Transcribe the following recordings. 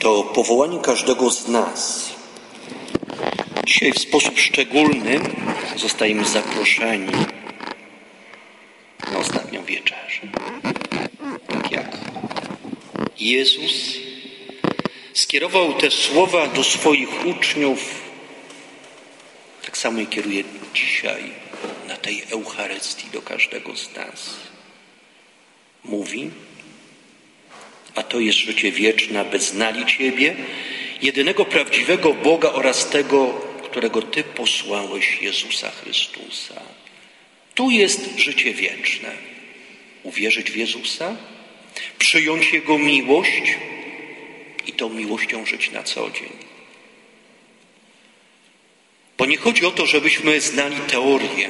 to powołanie każdego z nas. Dzisiaj w sposób szczególny zostajemy zaproszeni na ostatnią wieczerzę. Tak jak Jezus skierował te słowa do swoich uczniów, tak samo je kieruje dzisiaj na tej Eucharystii do każdego z nas. Mówi: a to jest życie wieczne, aby znali Ciebie, jedynego prawdziwego Boga oraz tego, którego Ty posłałeś, Jezusa Chrystusa. Tu jest życie wieczne. Uwierzyć w Jezusa, przyjąć Jego miłość i tą miłością żyć na co dzień. Bo nie chodzi o to, żebyśmy znali teorię,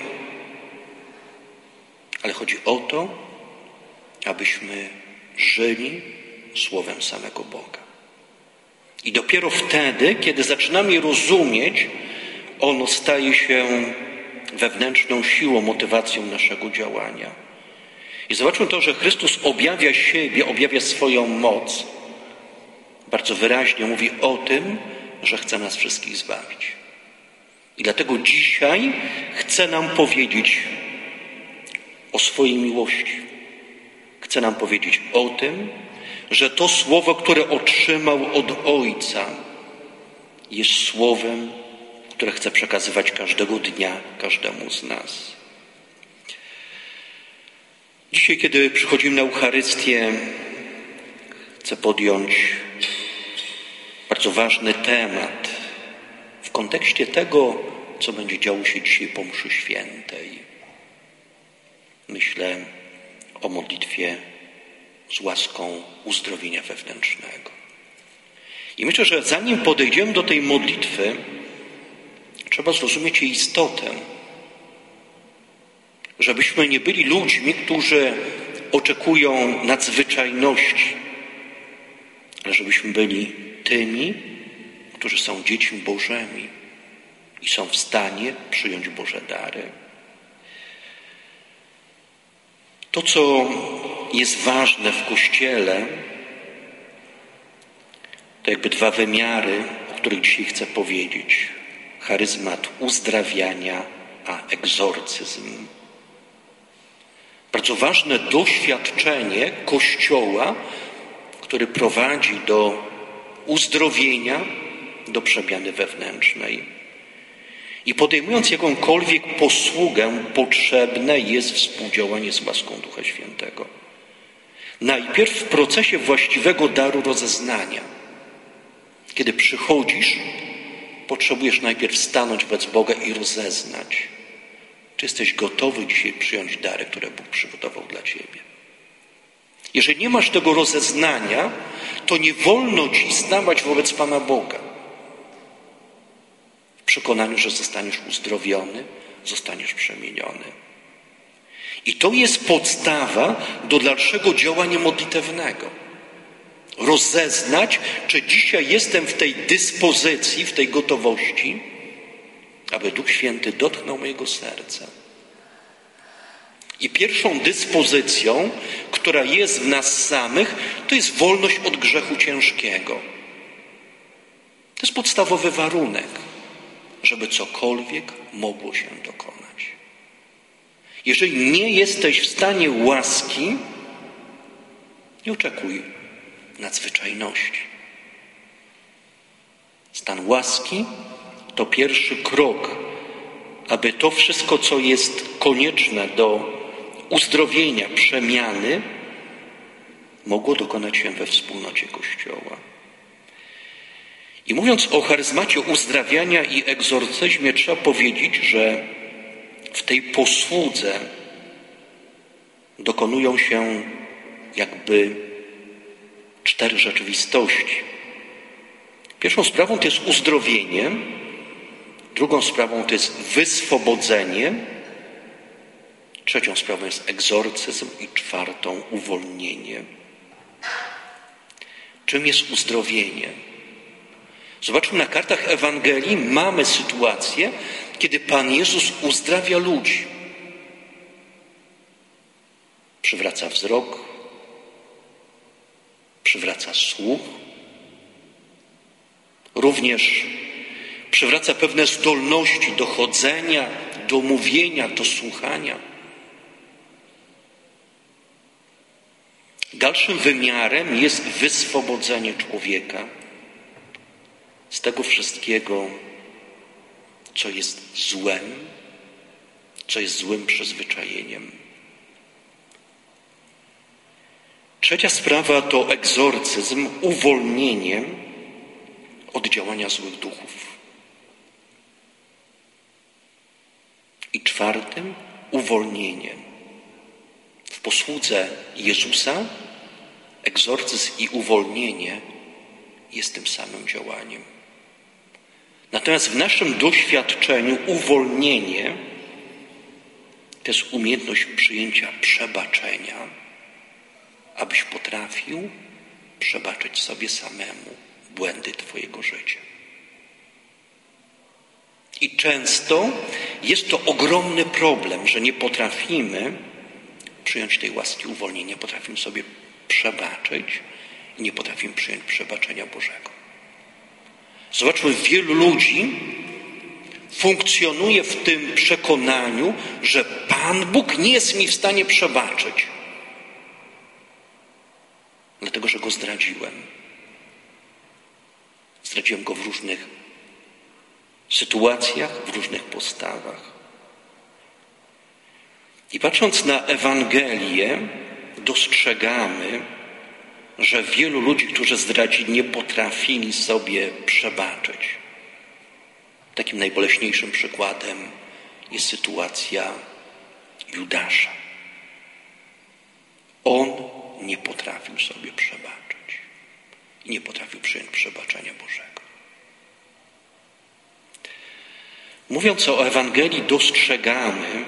ale chodzi o to, abyśmy żyli Słowem samego Boga. I dopiero wtedy, kiedy zaczynamy je rozumieć, ono staje się wewnętrzną siłą, motywacją naszego działania. I zobaczmy to, że Chrystus objawia siebie, objawia swoją moc. Bardzo wyraźnie mówi o tym, że chce nas wszystkich zbawić. I dlatego dzisiaj chce nam powiedzieć o swojej miłości. Chce nam powiedzieć o tym, że to słowo, które otrzymał od Ojca, jest słowem, które chce przekazywać każdego dnia każdemu z nas. Dzisiaj, kiedy przychodzimy na Eucharystię, chcę podjąć bardzo ważny temat w kontekście tego, co będzie działo się dzisiaj po mszy świętej. Myślę o modlitwie z łaską uzdrowienia wewnętrznego. I myślę, że zanim podejdziemy do tej modlitwy, trzeba zrozumieć jej istotę. Żebyśmy nie byli ludźmi, którzy oczekują nadzwyczajności, ale żebyśmy byli tymi, którzy są dziećmi Bożymi i są w stanie przyjąć Boże dary. To, co jest ważne w Kościele, to jakby dwa wymiary, o których dzisiaj chcę powiedzieć. Charyzmat uzdrawiania, a egzorcyzm. Bardzo ważne doświadczenie Kościoła, który prowadzi do uzdrowienia, do przemiany wewnętrznej. I podejmując jakąkolwiek posługę, potrzebne jest współdziałanie z łaską Ducha Świętego. Najpierw w procesie właściwego daru rozeznania. Kiedy przychodzisz, potrzebujesz najpierw stanąć wobec Boga i rozeznać, czy jesteś gotowy dzisiaj przyjąć dary, które Bóg przygotował dla Ciebie. Jeżeli nie masz tego rozeznania, to nie wolno Ci stawać wobec Pana Boga w przekonaniu, że zostaniesz uzdrowiony, zostaniesz przemieniony. I to jest podstawa do dalszego działania modlitewnego. Rozeznać, czy dzisiaj jestem w tej dyspozycji, w tej gotowości, aby Duch Święty dotknął mojego serca. I pierwszą dyspozycją, która jest w nas samych, to jest wolność od grzechu ciężkiego. To jest podstawowy warunek, żeby cokolwiek mogło się dokonać. Jeżeli nie jesteś w stanie łaski, nie oczekuj nadzwyczajności. Stan łaski to pierwszy krok, aby to wszystko, co jest konieczne do uzdrowienia, przemiany, mogło dokonać się we wspólnocie Kościoła. I mówiąc o charyzmacie uzdrawiania i egzorcyzmie, trzeba powiedzieć, że w tej posłudze dokonują się jakby 4 rzeczywistości. Pierwszą sprawą to jest uzdrowienie, drugą sprawą to jest wyswobodzenie, trzecią sprawą jest egzorcyzm i czwartą uwolnienie. Czym jest uzdrowienie? Zobaczmy, na kartach Ewangelii mamy sytuację, kiedy Pan Jezus uzdrawia ludzi. Przywraca wzrok, przywraca słuch, również przywraca pewne zdolności do chodzenia, do mówienia, do słuchania. Dalszym wymiarem jest wyswobodzenie człowieka z tego wszystkiego, co jest złem, co jest złym przyzwyczajeniem. Trzecia sprawa to egzorcyzm, uwolnienie od działania złych duchów. I czwartym, uwolnienie. W posłudze Jezusa egzorcyzm i uwolnienie jest tym samym działaniem. Natomiast w naszym doświadczeniu uwolnienie to jest umiejętność przyjęcia przebaczenia, abyś potrafił przebaczyć sobie samemu błędy twojego życia. I często jest to ogromny problem, że nie potrafimy przyjąć tej łaski uwolnienia, nie potrafimy sobie przebaczyć i nie potrafimy przyjąć przebaczenia Bożego. Zobaczmy, wielu ludzi funkcjonuje w tym przekonaniu, że Pan Bóg nie jest mi w stanie przebaczyć, dlatego że Go zdradziłem. Zdradziłem Go w różnych sytuacjach, w różnych postawach. I patrząc na Ewangelię, dostrzegamy, że wielu ludzi, którzy zdradzili, nie potrafili sobie przebaczyć. Takim najboleśniejszym przykładem jest sytuacja Judasza. On nie potrafił sobie przebaczyć i nie potrafił przyjąć przebaczenia Bożego. Mówiąc o Ewangelii, dostrzegamy,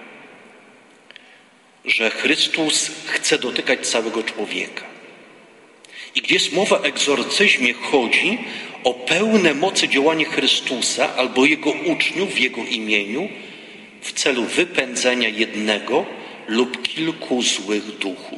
że Chrystus chce dotykać całego człowieka. I gdzie jest mowa o egzorcyzmie, chodzi o pełne mocy działanie Chrystusa albo Jego uczniów w Jego imieniu w celu wypędzenia jednego lub kilku złych duchów.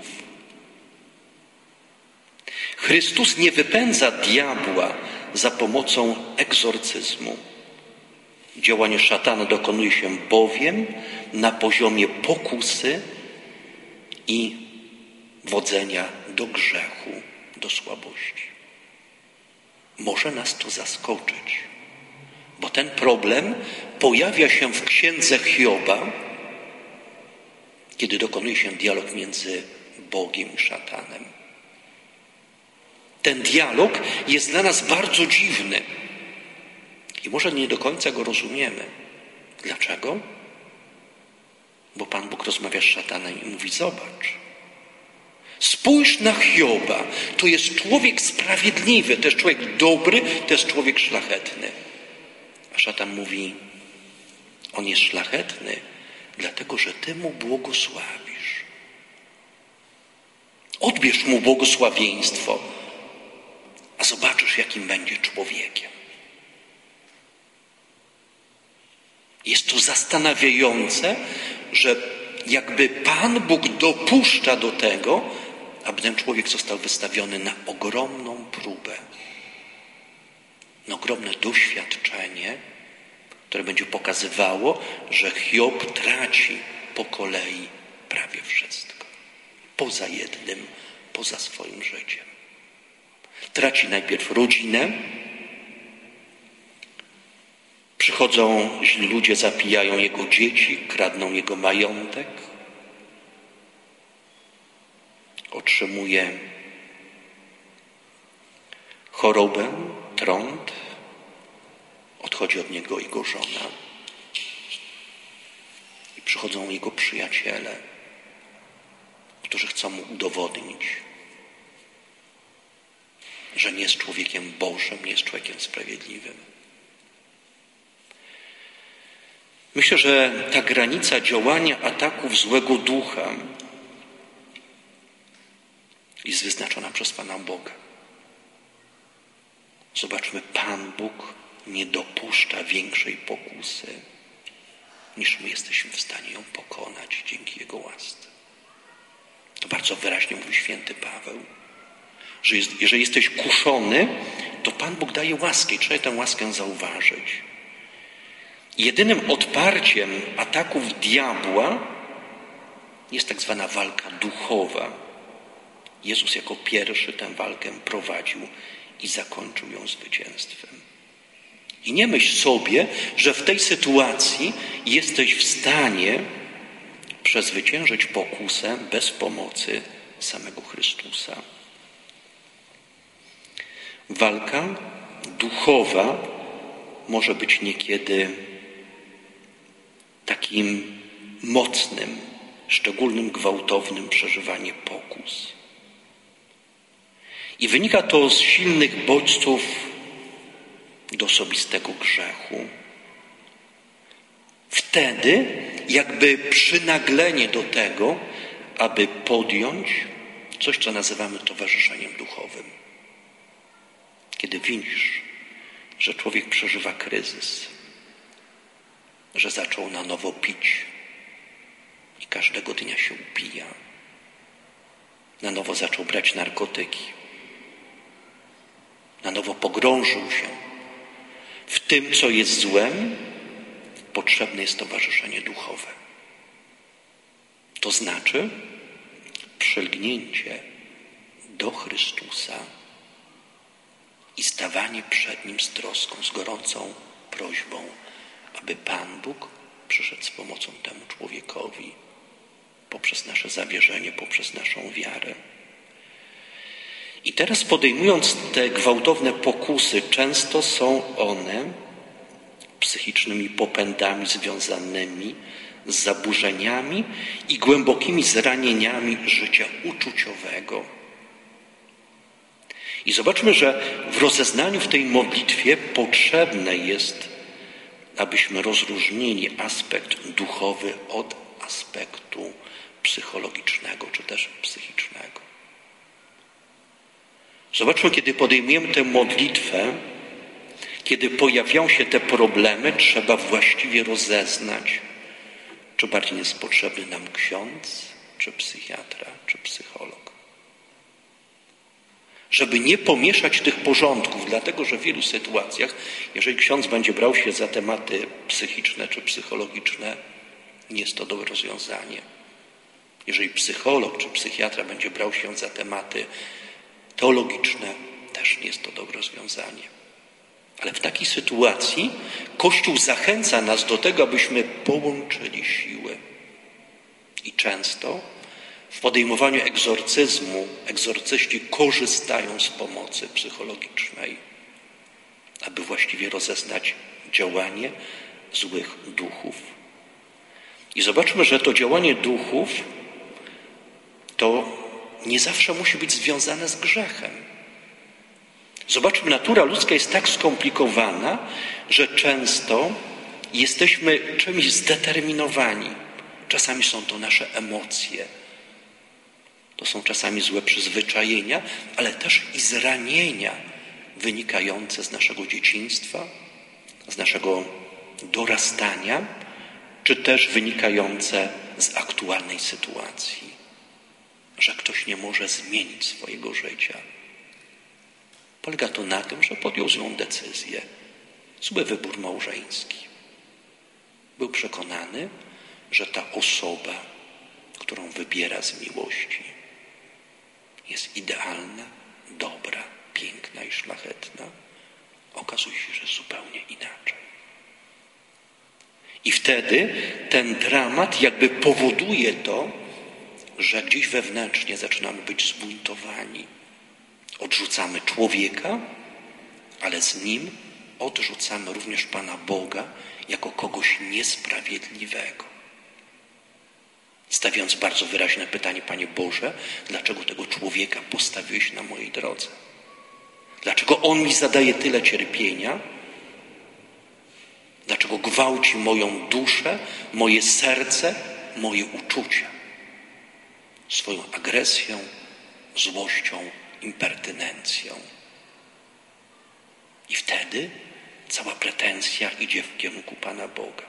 Chrystus nie wypędza diabła za pomocą egzorcyzmu. Działanie szatana dokonuje się bowiem na poziomie pokusy i wodzenia do grzechu, do słabości. Może nas to zaskoczyć, bo ten problem pojawia się w księdze Hioba, kiedy dokonuje się dialog między Bogiem i szatanem. Ten dialog jest dla nas bardzo dziwny i może nie do końca go rozumiemy. Dlaczego? Bo Pan Bóg rozmawia z szatanem i mówi: zobacz, spójrz na Hioba, to jest człowiek sprawiedliwy, to jest człowiek dobry, to jest człowiek szlachetny. A szatan mówi: on jest szlachetny, dlatego że ty mu błogosławisz. Odbierz mu błogosławieństwo, a zobaczysz, jakim będzie człowiekiem. Jest to zastanawiające, że jakby Pan Bóg dopuszcza do tego, aby ten człowiek został wystawiony na ogromną próbę, na ogromne doświadczenie, które będzie pokazywało, że Hiob traci po kolei prawie wszystko. Poza jednym, poza swoim życiem. Traci najpierw rodzinę. Przychodzą źli ludzie, zapijają jego dzieci, kradną jego majątek. Otrzymuje chorobę, trąd. Odchodzi od niego jego żona. I przychodzą jego przyjaciele, którzy chcą mu udowodnić, że nie jest człowiekiem Bożym, nie jest człowiekiem sprawiedliwym. Myślę, że ta granica działania ataków złego ducha jest wyznaczona przez Pana Boga. Zobaczmy, Pan Bóg nie dopuszcza większej pokusy, niż my jesteśmy w stanie ją pokonać dzięki Jego łasce. To bardzo wyraźnie mówi święty Paweł, że jeżeli jesteś kuszony, to Pan Bóg daje łaskę i trzeba tę łaskę zauważyć. Jedynym odparciem ataków diabła jest tak zwana walka duchowa. Jezus jako pierwszy tę walkę prowadził i zakończył ją zwycięstwem. I nie myśl sobie, że w tej sytuacji jesteś w stanie przezwyciężyć pokusę bez pomocy samego Chrystusa. Walka duchowa może być niekiedy takim mocnym, szczególnym, gwałtownym przeżywaniem pokus. I wynika to z silnych bodźców do osobistego grzechu. Wtedy jakby przynaglenie do tego, aby podjąć coś, co nazywamy towarzyszeniem duchowym. Kiedy widzisz, że człowiek przeżywa kryzys, że zaczął na nowo pić i każdego dnia się upija, na nowo zaczął brać narkotyki, na nowo pogrążył się w tym, co jest złem, potrzebne jest towarzyszenie duchowe. To znaczy przylgnięcie do Chrystusa i stawanie przed Nim z troską, z gorącą prośbą, aby Pan Bóg przyszedł z pomocą temu człowiekowi poprzez nasze zawierzenie, poprzez naszą wiarę. I teraz podejmując te gwałtowne pokusy, często są one psychicznymi popędami związanymi z zaburzeniami i głębokimi zranieniami życia uczuciowego. I zobaczmy, że w rozeznaniu w tej modlitwie potrzebne jest, abyśmy rozróżnili aspekt duchowy od aspektu psychologicznego czy też psychicznego. Zobaczmy, kiedy podejmujemy tę modlitwę, kiedy pojawiają się te problemy, trzeba właściwie rozeznać, czy bardziej jest potrzebny nam ksiądz, czy psychiatra, czy psycholog. Żeby nie pomieszać tych porządków, dlatego że w wielu sytuacjach, jeżeli ksiądz będzie brał się za tematy psychiczne czy psychologiczne, nie jest to dobre rozwiązanie. Jeżeli psycholog czy psychiatra będzie brał się za tematy teologiczne, też nie jest to dobre rozwiązanie. Ale w takiej sytuacji Kościół zachęca nas do tego, abyśmy połączyli siły. I często w podejmowaniu egzorcyzmu egzorcyści korzystają z pomocy psychologicznej, aby właściwie rozeznać działanie złych duchów. I zobaczmy, że to działanie duchów to nie zawsze musi być związane z grzechem. Zobaczmy, natura ludzka jest tak skomplikowana, że często jesteśmy czymś zdeterminowani. Czasami są to nasze emocje. To są czasami złe przyzwyczajenia, ale też i zranienia wynikające z naszego dzieciństwa, z naszego dorastania, czy też wynikające z aktualnej sytuacji, że ktoś nie może zmienić swojego życia. Polega to na tym, że podjął złą decyzję, zły wybór małżeński. Był przekonany, że ta osoba, którą wybiera z miłości, jest idealna, dobra, piękna i szlachetna. Okazuje się, że zupełnie inaczej. I wtedy ten dramat jakby powoduje to, że gdzieś wewnętrznie zaczynamy być zbuntowani. Odrzucamy człowieka, ale z nim odrzucamy również Pana Boga jako kogoś niesprawiedliwego. Stawiając bardzo wyraźne pytanie: Panie Boże, dlaczego tego człowieka postawiłeś na mojej drodze? Dlaczego on mi zadaje tyle cierpienia? Dlaczego gwałci moją duszę, moje serce, moje uczucia? Swoją agresją, złością, impertynencją. I wtedy cała pretensja idzie w kierunku Pana Boga.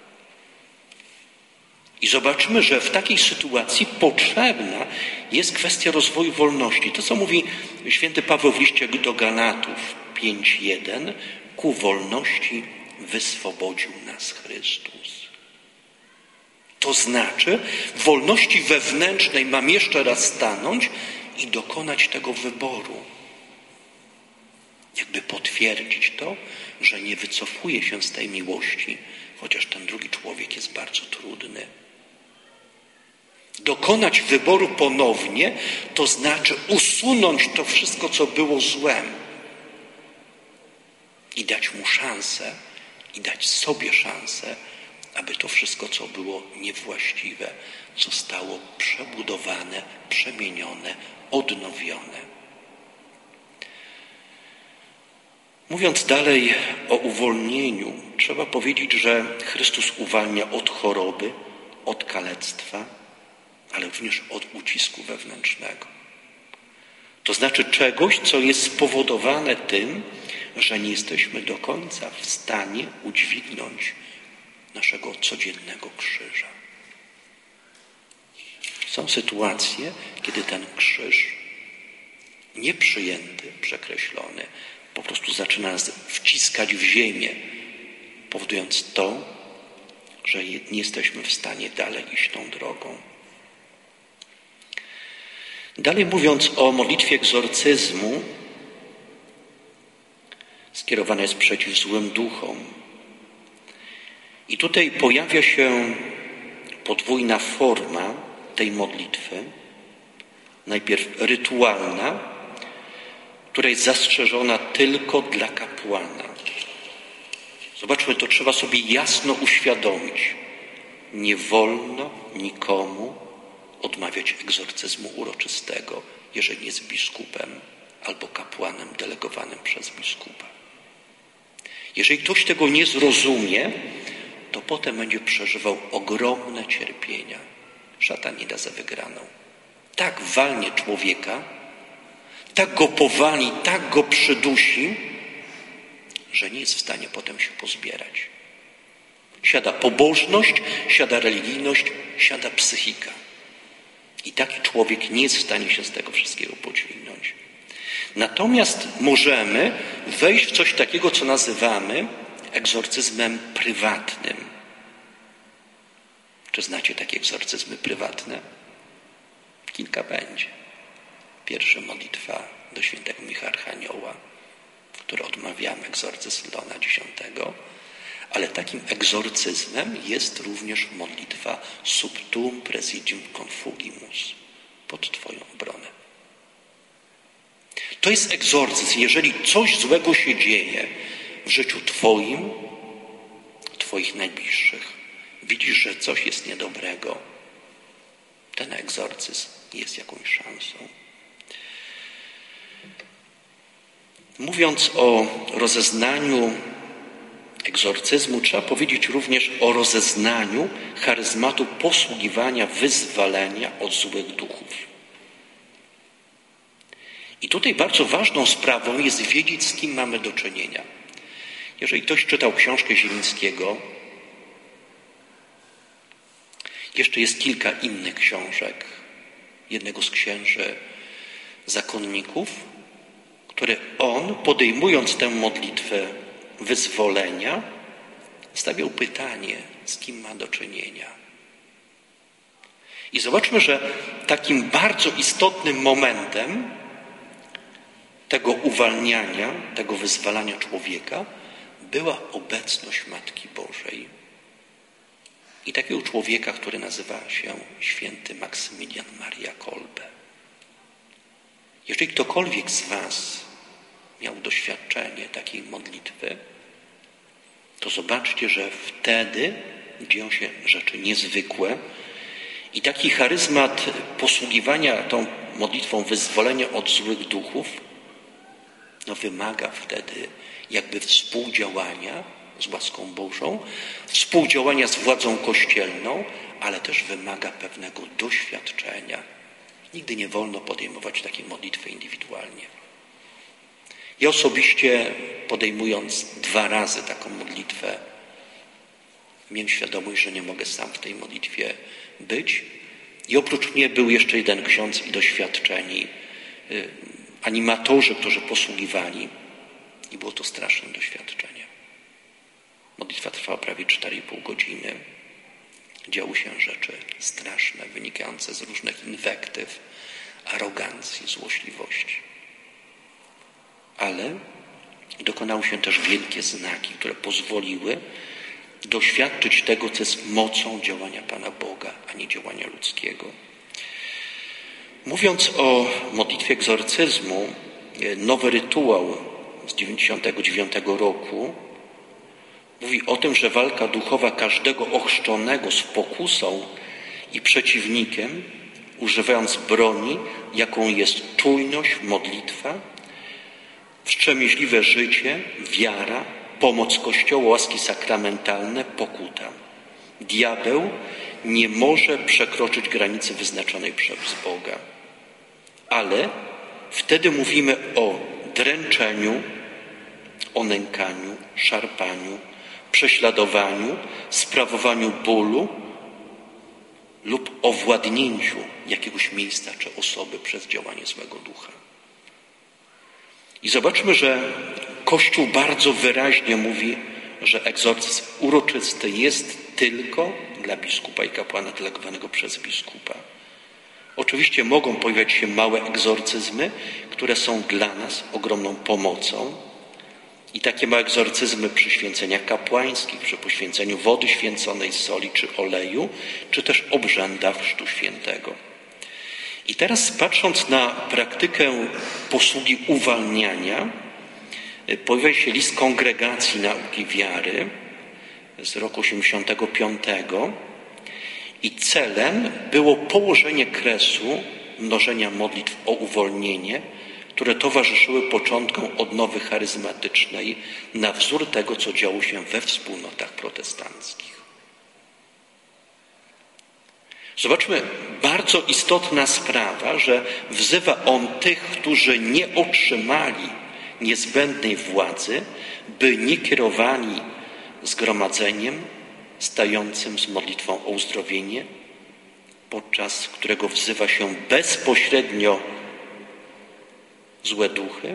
I zobaczmy, że w takiej sytuacji potrzebna jest kwestia rozwoju wolności. To, co mówi święty Paweł w liście do Galatów, 5:1 ku wolności wyswobodził nas Chrystus. To znaczy, w wolności wewnętrznej mam jeszcze raz stanąć i dokonać tego wyboru. Jakby potwierdzić to, że nie wycofuję się z tej miłości, chociaż ten drugi człowiek jest bardzo trudny. Dokonać wyboru ponownie, to znaczy usunąć to wszystko, co było złem i dać mu szansę, i dać sobie szansę, aby to wszystko, co było niewłaściwe, zostało przebudowane, przemienione, odnowione. Mówiąc dalej o uwolnieniu, trzeba powiedzieć, że Chrystus uwalnia od choroby, od kalectwa, ale również od ucisku wewnętrznego. To znaczy czegoś, co jest spowodowane tym, że nie jesteśmy do końca w stanie udźwignąć naszego codziennego krzyża. Są sytuacje, kiedy ten krzyż nieprzyjęty, przekreślony, po prostu zaczyna nas wciskać w ziemię, powodując to, że nie jesteśmy w stanie dalej iść tą drogą. Dalej mówiąc o modlitwie egzorcyzmu, skierowana jest przeciw złym duchom. I tutaj pojawia się podwójna forma tej modlitwy. Najpierw rytualna, która jest zastrzeżona tylko dla kapłana. Zobaczmy, to trzeba sobie jasno uświadomić. Nie wolno nikomu odmawiać egzorcyzmu uroczystego, jeżeli jest biskupem albo kapłanem delegowanym przez biskupa. Jeżeli ktoś tego nie zrozumie, to potem będzie przeżywał ogromne cierpienia. Szatan nie da za wygraną. Tak walnie człowieka, tak go powali, tak go przydusi, że nie jest w stanie potem się pozbierać. Siada pobożność, siada religijność, siada psychika. I taki człowiek nie jest w stanie się z tego wszystkiego podźwignąć. Natomiast możemy wejść w coś takiego, co nazywamy egzorcyzmem prywatnym. Czy znacie takie egzorcyzmy prywatne? Kilka będzie. Pierwsza modlitwa do świętego Michała Archanioła, który odmawiamy, egzorcyzm Leona X. Ale takim egzorcyzmem jest również modlitwa Sub tuum praesidium confugimus, pod Twoją obronę. To jest egzorcyzm, jeżeli coś złego się dzieje w życiu Twoim, Twoich najbliższych. Widzisz, że coś jest niedobrego. Ten egzorcyzm jest jakąś szansą. Mówiąc o rozeznaniu egzorcyzmu, trzeba powiedzieć również o rozeznaniu charyzmatu posługiwania wyzwalenia od złych duchów. I tutaj bardzo ważną sprawą jest wiedzieć, z kim mamy do czynienia. Jeżeli ktoś czytał książkę Zielińskiego, jeszcze jest kilka innych książek jednego z księży zakonników, które on, podejmując tę modlitwę wyzwolenia, stawiał pytanie, z kim ma do czynienia. I zobaczmy, że takim bardzo istotnym momentem tego uwalniania, tego wyzwalania człowieka była obecność Matki Bożej. I takiego człowieka, który nazywa się święty Maksymilian Maria Kolbe. Jeżeli ktokolwiek z was miał doświadczenie takiej modlitwy, to zobaczcie, że wtedy dzieją się rzeczy niezwykłe i taki charyzmat posługiwania tą modlitwą wyzwolenia od złych duchów wymaga wtedy jakby współdziałania z łaską Bożą, współdziałania z władzą kościelną, ale też wymaga pewnego doświadczenia. Nigdy nie wolno podejmować takiej modlitwy indywidualnie. Ja osobiście, podejmując 2 razy taką modlitwę, miałem świadomość, że nie mogę sam w tej modlitwie być. I oprócz mnie był jeszcze jeden ksiądz i doświadczeni animatorzy, którzy posługiwali. I było to straszne doświadczenie. Modlitwa trwała prawie 4,5 godziny. Działy się rzeczy straszne, wynikające z różnych inwektyw, arogancji, złośliwości. Ale dokonały się też wielkie znaki, które pozwoliły doświadczyć tego, co jest mocą działania Pana Boga, a nie działania ludzkiego. Mówiąc o modlitwie egzorcyzmu, nowy rytuał z 1999 roku mówi o tym, że walka duchowa każdego ochrzczonego z pokusą i przeciwnikiem, używając broni, jaką jest czujność, modlitwa, wstrzemięźliwe życie, wiara, pomoc Kościoła, łaski sakramentalne, pokuta. Diabeł nie może przekroczyć granicy wyznaczonej przez Boga. Ale wtedy mówimy o dręczeniu, o nękaniu, szarpaniu, prześladowaniu, sprawowaniu bólu lub owładnięciu jakiegoś miejsca czy osoby przez działanie złego ducha. I zobaczmy, że Kościół bardzo wyraźnie mówi, że egzorcyzm uroczysty jest tylko dla biskupa i kapłana delegowanego przez biskupa. Oczywiście mogą pojawiać się małe egzorcyzmy, które są dla nas ogromną pomocą. I takie małe egzorcyzmy przy święceniach kapłańskich, przy poświęceniu wody święconej, soli czy oleju, czy też obrzędach Chrztu Świętego. I teraz patrząc na praktykę posługi uwalniania, pojawia się list Kongregacji Nauki Wiary z roku 1985 i celem było położenie kresu mnożenia modlitw o uwolnienie, które towarzyszyły początkom odnowy charyzmatycznej na wzór tego, co działo się we wspólnotach protestanckich. Zobaczmy, bardzo istotna sprawa, że wzywa on tych, którzy nie otrzymali niezbędnej władzy, by nie kierowali zgromadzeniem stającym z modlitwą o uzdrowienie, podczas którego wzywa się bezpośrednio złe duchy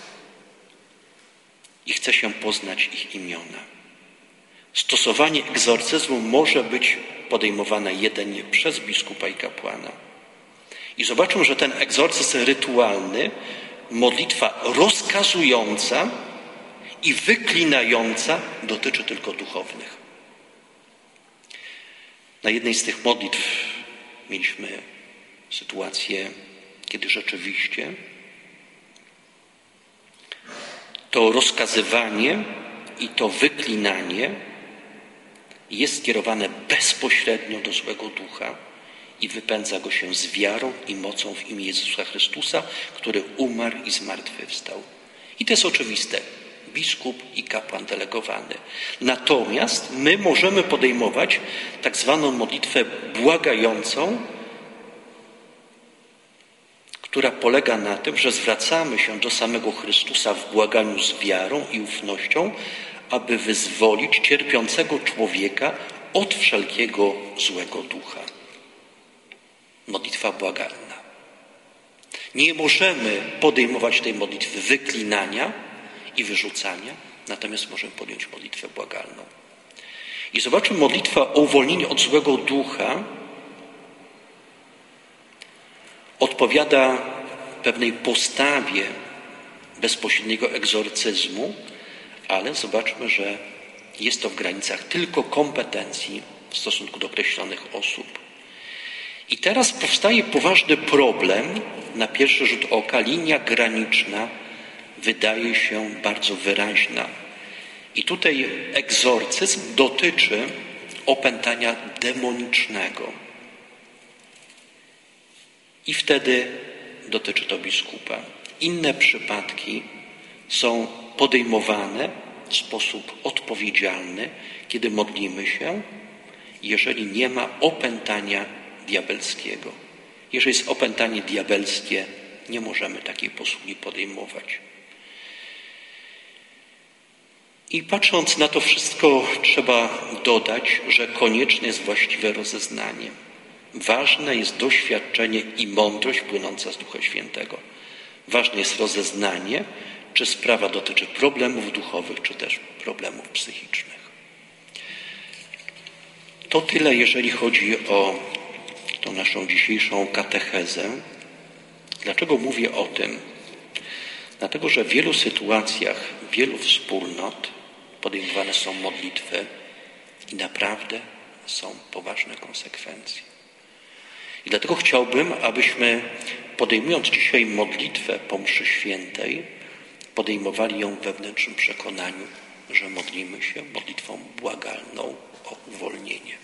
i chce się poznać ich imiona. Stosowanie egzorcyzmu może być podejmowane jedynie przez biskupa i kapłana. I zobaczmy, że ten egzorcyzm rytualny, modlitwa rozkazująca i wyklinająca dotyczy tylko duchownych. Na jednej z tych modlitw mieliśmy sytuację, kiedy rzeczywiście to rozkazywanie i to wyklinanie jest skierowane bezpośrednio do złego ducha i wypędza go się z wiarą i mocą w imię Jezusa Chrystusa, który umarł i zmartwychwstał. I to jest oczywiste. Biskup i kapłan delegowany. Natomiast my możemy podejmować tak zwaną modlitwę błagającą, która polega na tym, że zwracamy się do samego Chrystusa w błaganiu z wiarą i ufnością, aby wyzwolić cierpiącego człowieka od wszelkiego złego ducha. Modlitwa błagalna. Nie możemy podejmować tej modlitwy wyklinania i wyrzucania, natomiast możemy podjąć modlitwę błagalną. I zobaczmy, modlitwa o uwolnienie od złego ducha odpowiada pewnej postawie bezpośredniego egzorcyzmu, ale zobaczmy, że jest to w granicach tylko kompetencji w stosunku do określonych osób. I teraz powstaje poważny problem, na pierwszy rzut oka linia graniczna wydaje się bardzo wyraźna. I tutaj egzorcyzm dotyczy opętania demonicznego. I wtedy dotyczy to biskupa. Inne przypadki są podejmowane w sposób odpowiedzialny, kiedy modlimy się, jeżeli nie ma opętania diabelskiego. Jeżeli jest opętanie diabelskie, nie możemy takiej posługi podejmować. I patrząc na to wszystko, trzeba dodać, że konieczne jest właściwe rozeznanie. Ważne jest doświadczenie i mądrość płynąca z Ducha Świętego. Ważne jest rozeznanie, czy sprawa dotyczy problemów duchowych, czy też problemów psychicznych. To tyle, jeżeli chodzi o tą naszą dzisiejszą katechezę. Dlaczego mówię o tym? Dlatego, że w wielu sytuacjach, wielu wspólnot podejmowane są modlitwy i naprawdę są poważne konsekwencje. I dlatego chciałbym, abyśmy podejmując dzisiaj modlitwę po mszy świętej, podejmowali ją w wewnętrznym przekonaniu, że modlimy się modlitwą błagalną o uwolnienie.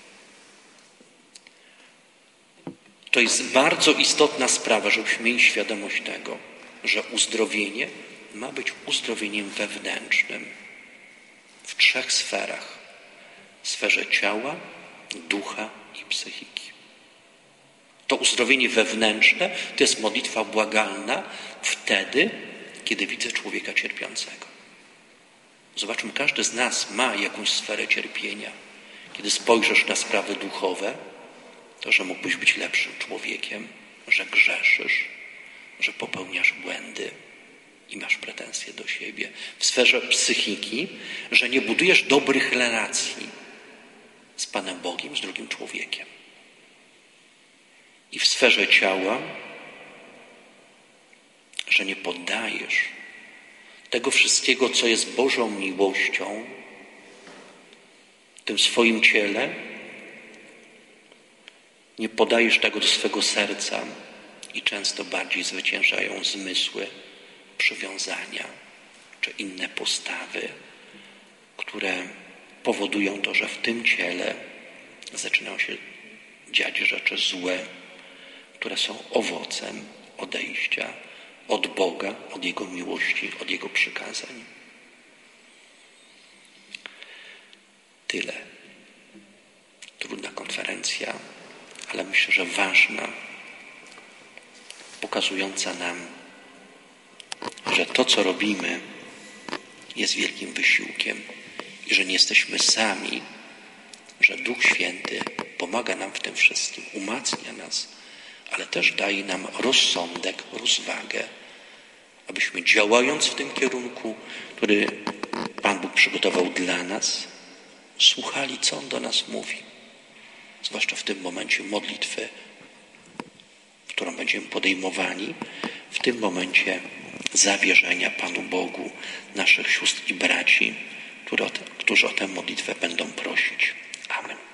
To jest bardzo istotna sprawa, żebyśmy mieli świadomość tego, że uzdrowienie ma być uzdrowieniem wewnętrznym w 3 sferach. W sferze ciała, ducha i psychiki. To uzdrowienie wewnętrzne to jest modlitwa błagalna wtedy, kiedy widzę człowieka cierpiącego. Zobaczmy, każdy z nas ma jakąś sferę cierpienia. Kiedy spojrzysz na sprawy duchowe, to, że mógłbyś być lepszym człowiekiem, że grzeszysz, że popełniasz błędy i masz pretensje do siebie. W sferze psychiki, że nie budujesz dobrych relacji z Panem Bogiem, z drugim człowiekiem. I w sferze ciała, że nie poddajesz tego wszystkiego, co jest Bożą miłością w tym swoim ciele, nie podajesz tego do swego serca i często bardziej zwyciężają zmysły, przywiązania czy inne postawy, które powodują to, że w tym ciele zaczynają się dziać rzeczy złe, które są owocem odejścia od Boga, od Jego miłości, od Jego przykazań. Tyle. Trudna konferencja, ale myślę, że ważna, pokazująca nam, że to, co robimy, jest wielkim wysiłkiem i że nie jesteśmy sami, że Duch Święty pomaga nam w tym wszystkim, umacnia nas, ale też daje nam rozsądek, rozwagę, abyśmy działając w tym kierunku, który Pan Bóg przygotował dla nas, słuchali, co On do nas mówi. Zwłaszcza w tym momencie modlitwy, którą będziemy podejmowali, w tym momencie zawierzenia Panu Bogu naszych sióstr i braci, którzy o tę modlitwę będą prosić. Amen.